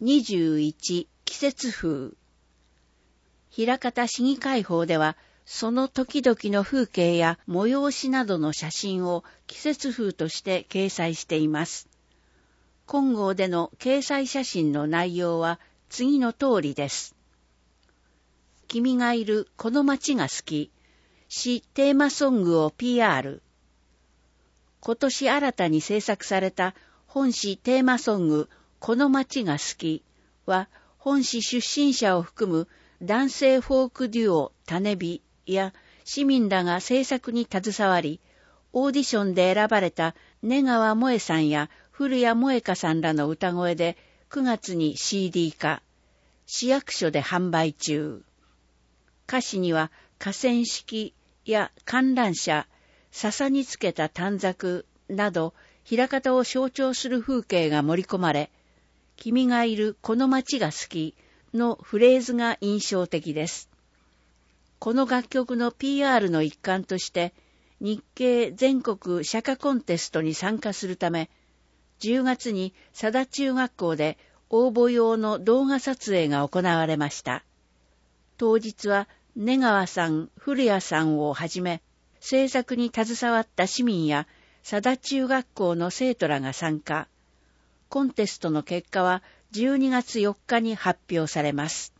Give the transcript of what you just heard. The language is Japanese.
21季節風。枚方市議会報では、その時々の風景や催しなどの写真を季節風として掲載しています。今号での掲載写真の内容は次の通りです。君がいるこの街が好き、市テーマソングを PR。今年新たに制作された本市テーマソングこの街が好きは、本市出身者を含む男性フォークデュオ種火や市民らが制作に携わり、オーディションで選ばれた根川萌さんや古谷萌香さんらの歌声で9月に CD 化、市役所で販売中。歌詞には河川敷や観覧車、笹につけた短冊など、枚方を象徴する風景が盛り込まれ、君がいるこの街が好きのフレーズが印象的です。この楽曲の PR の一環として、日系全国社歌コンテストに参加するため、10月に佐田中学校で応募用の動画撮影が行われました。当日は根川さん、古谷さんをはじめ、制作に携わった市民や佐田中学校の生徒らが参加。コンテストの結果は12月4日に発表されます。